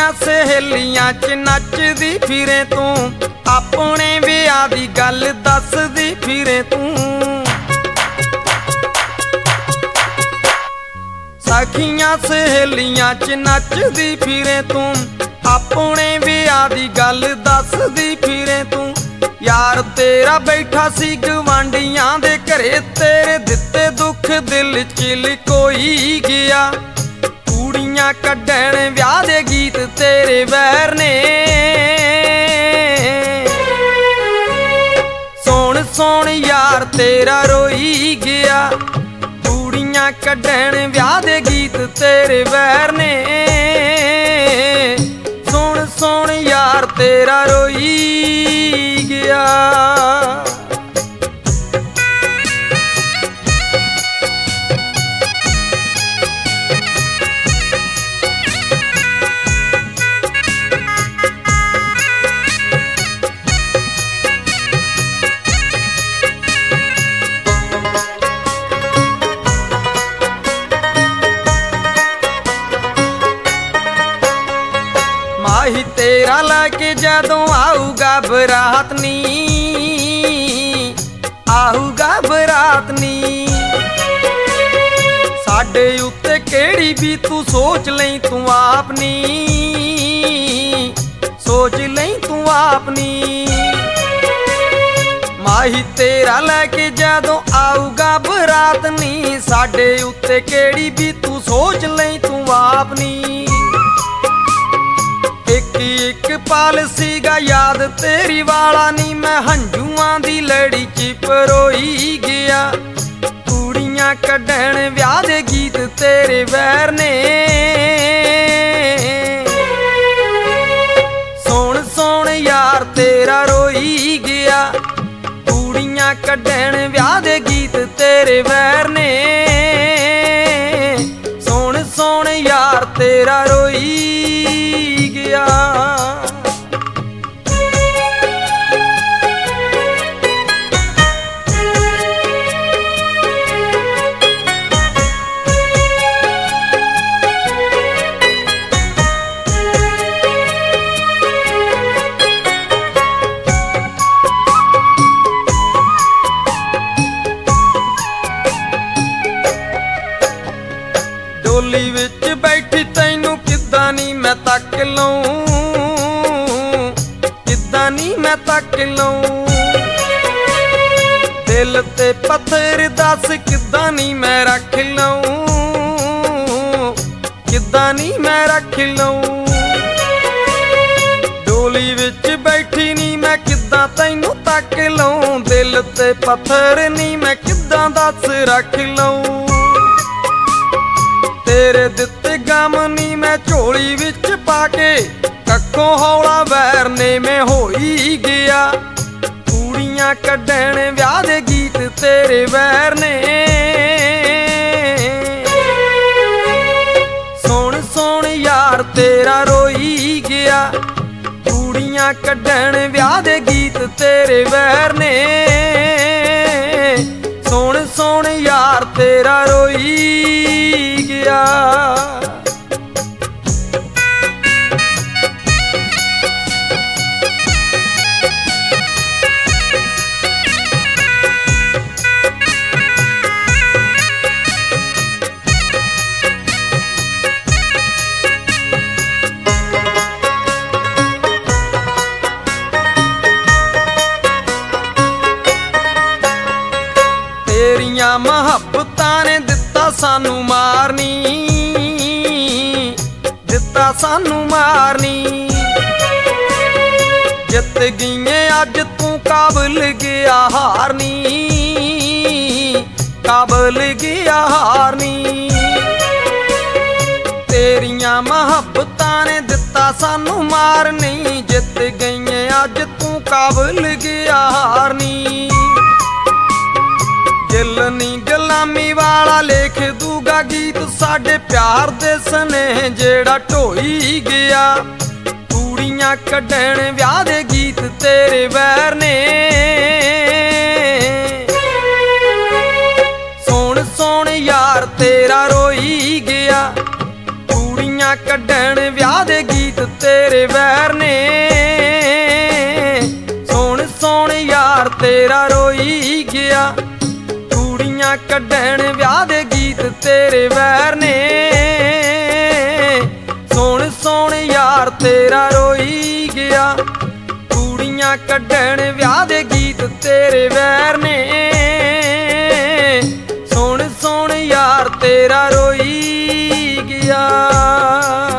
सहेलियां च नचदी फिरे तू, अपने विआह दी गल दसदी फिरे तू। सखियां सहेलियां च नचदी फिरे तू, अपने विआह दी गल दसदी फिरे तू। यार तेरा बैठा सी गवांडियां दे घरे, तेरे दिते दुख दिल च लिकोई गया। कूड़ियां कड्डण विआह दे गीत तेरे वैर ने, सोण सोण यार तेरा रोई गया। कूड़ियां कड्डण विआह दे गीत तेरे वैर ने, सोण सोण यार तेरा रोई गया। माही तेरा लाके जदों आऊगा बरात नी, आऊगा बरात नी। साडे उत्ते केड़ी भी तू सोच लई तू आपनी, सोच लई तू आपनी। माही तेरा लैके जदों आऊगा बरात नी, साडे उत्ते केड़ी भी तू सोच लई तू आपनी। एक पाल सीगा याद तेरी वाला नी, मैं हंझुआं दी लड़ी च परोई गया। कूड़ियां कड्डण विआह दे गीत तेरे वैर ने, सोण सोण यार तेरा रोई गया। कूड़ियां कड्डण विआह दे गीत तेरे वैर ने, सोण सोण यार तेरा रोई गया। डोली विच बैठी तैनू किद्दां नी मैं तक लऊं, किद्दां नी मैं तक लऊं। दिल ते पत्थर दस किद्दां नी मैं रख लऊं, किद्दां नी मैं रख लऊं। डोली विच बैठी नी मैं किद्दां तैनू तक लऊं, दिल ते पत्थर नी मैं किद्दां दस रख लऊं। तेरे दिते गम नी मैं झोली विच पाके, कक्खों हौला वैर ने मैं होई गया। कूड़ियां कड्डण विआह दे गीत तेरे वैर ने, सोण सोण यार तेरा रोई गया। कूड़ियां कड्डण विआह दे गीत तेरे वैर ने, सोण सोण यार तेरा रोई गया। तेरियां मुहब्बतां ने दिता सानू मारनी, दिता सानू मारनी। जित गईए अज तू काबल गया हारनी, काबल गया हारनी। तेरियां मुहब्बतां ने दिता सानू मारनी, जित गईए अज तू काबल गया हारनी। दिल नी गुलामी वाला लिख दूगा गीत, साडे प्यार दे स्नेह जेड़ा ढोई गया। कूड़ियां कड्डण विआह दे गीत तेरे वैर ने, सोण सोण यार तेरा रोई गया। कूड़ियां कड्डण विआह दे गीत तेरे वैर ने। सुन सुन यार तेरा रोई गया, कुड़ियां कड्ढण ब्याह दे गीत तेरे वैर ने। सुन सुन यार तेरा रोई गया, कुड़ियां कड्ढण ब्याह दे गीत तेरे वैर ने। सुन सुन यार तेरा रोई गया।